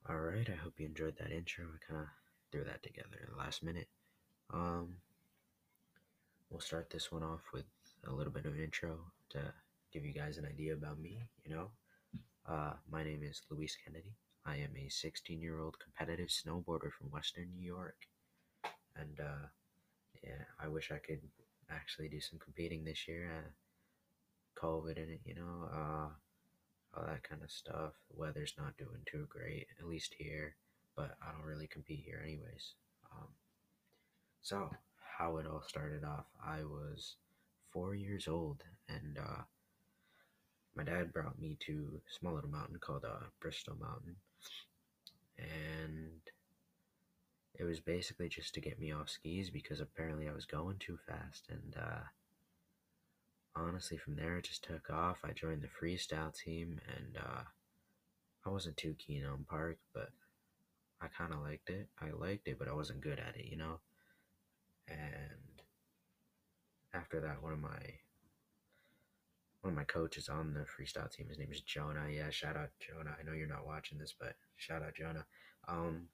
Alright, I hope you enjoyed that intro. I kind of threw that together last minute. Um, we'll start this one off with a little bit of an intro to give you guys an idea about me. My name is Luis Kennedy. I am a 16-year-old competitive snowboarder from Western New York. And yeah, I wish I could actually do some competing this year. COVID in it, all that kind of stuff. The weather's not doing too great, at least here, but I don't really compete here anyways. Um, So, how it all started off, I was 4 years old, and my dad brought me to a small little mountain called Bristol Mountain, and it was basically just to get me off skis because apparently I was going too fast. And honestly, from there it just took off. I joined the freestyle team, and I wasn't too keen on park, but I kind of liked it. I liked it, but I wasn't good at it. And after that, one of my coaches on the freestyle team. His name is Jonah. Yeah, shout out Jonah. I know you're not watching this, but shout out Jonah. Um,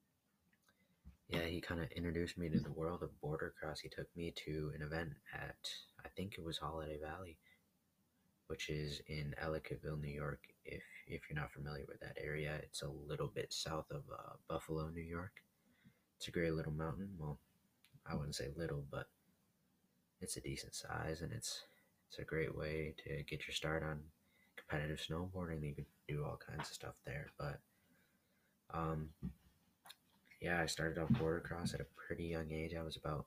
yeah, he kind of introduced me to the world of border cross. He took me to an event at I think it was Holiday Valley, which is in Ellicottville, New York. If you're not familiar with that area, it's a little bit south of Buffalo, New York. It's a great little mountain. Well, I wouldn't say little, but it's a decent size, and it's a great way to get your start on competitive snowboarding. You can do all kinds of stuff there. But um, yeah, I started off border cross at a pretty young age. I was about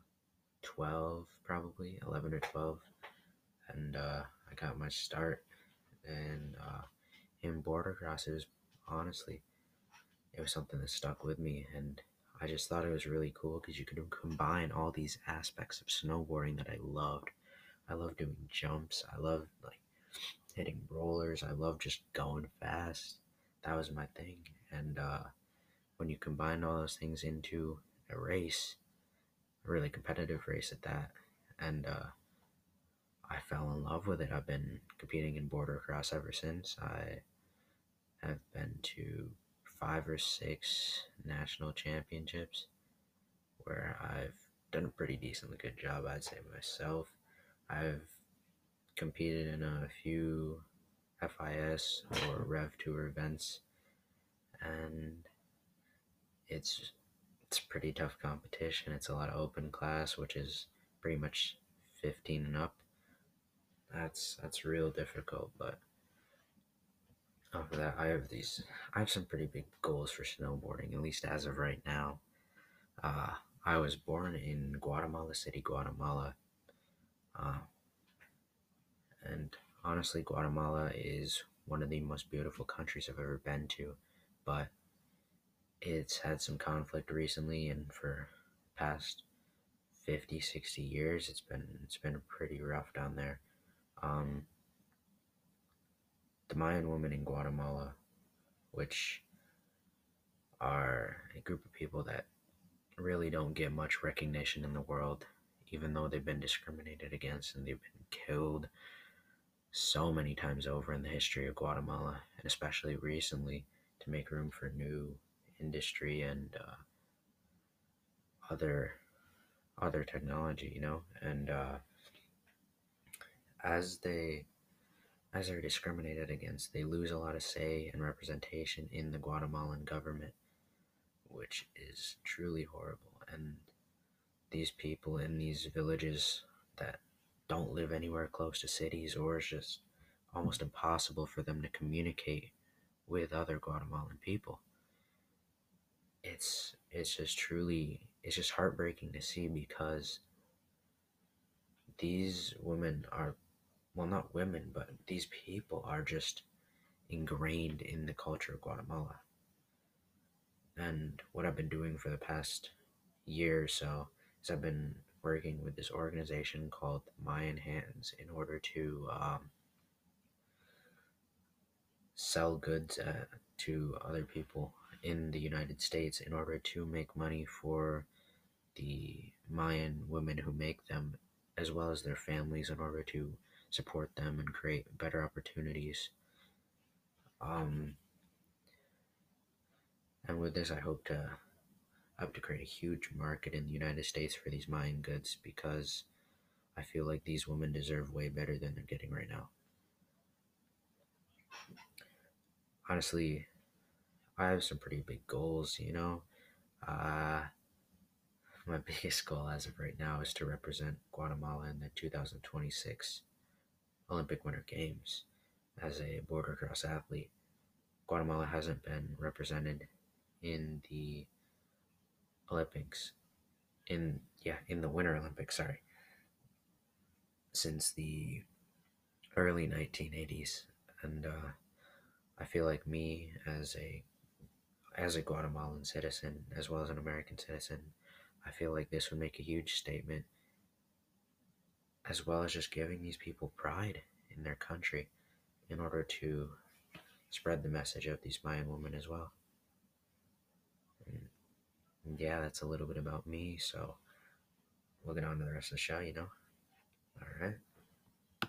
12, probably 11 or 12, and I got my start. And in border cross, it was honestly it was something that stuck with me, and I just thought it was really cool because you could combine all these aspects of snowboarding that I loved. I love doing jumps. I love like hitting rollers. I love just going fast. That was my thing. And when you combine all those things into a race, a really competitive race at that, and I fell in love with it. I've been competing in border cross ever since. I have been to 5 or 6 national championships where I've done a pretty decently good job, I'd say myself. I've competed in a few FIS or Rev Tour events, and it's it's pretty tough competition. It's a lot of open class, which is pretty much 15 and up. That's real difficult, but off of that, I have some pretty big goals for snowboarding, at least as of right now. I was born in Guatemala City, Guatemala, uh, and honestly, Guatemala is one of the most beautiful countries I've ever been to, but it's had some conflict recently, and for the past 50, 60 years, it's been pretty rough down there. Um, the Mayan women in Guatemala, which are a group of people that really don't get much recognition in the world, even though they've been discriminated against and they've been killed so many times over in the history of Guatemala, and especially recently to make room for new industry and other other technology. And as they as they're discriminated against, they lose a lot of say and representation in the Guatemalan government, which is truly horrible. And these people in these villages that don't live anywhere close to cities, or it's just almost impossible for them to communicate with other Guatemalan people. It's just heartbreaking to see because these women are, well, not women, but these people are just ingrained in the culture of Guatemala. And what I've been doing for the past year or so is I've been working with this organization called Mayan Hands in order to sell goods to other people in the United States in order to make money for the Mayan women who make them, as well as their families, in order to support them and create better opportunities. Um, And with this, I hope to create a huge market in the United States for these Mayan goods because I feel like these women deserve way better than they're getting right now. Honestly, I have some pretty big goals, you know. Uh, my biggest goal as of right now is to represent Guatemala in the 2026 Olympic Winter Games as a border cross athlete. Guatemala hasn't been represented in the Olympics in the Winter Olympics, sorry, since the early 1980s, and I feel like me as a Guatemalan citizen as well as an American citizen, I feel like this would make a huge statement, as well as just giving these people pride in their country in order to spread the message of these Mayan women as well. And yeah, that's a little bit about me. So we'll get on to the rest of the show, you know. All right.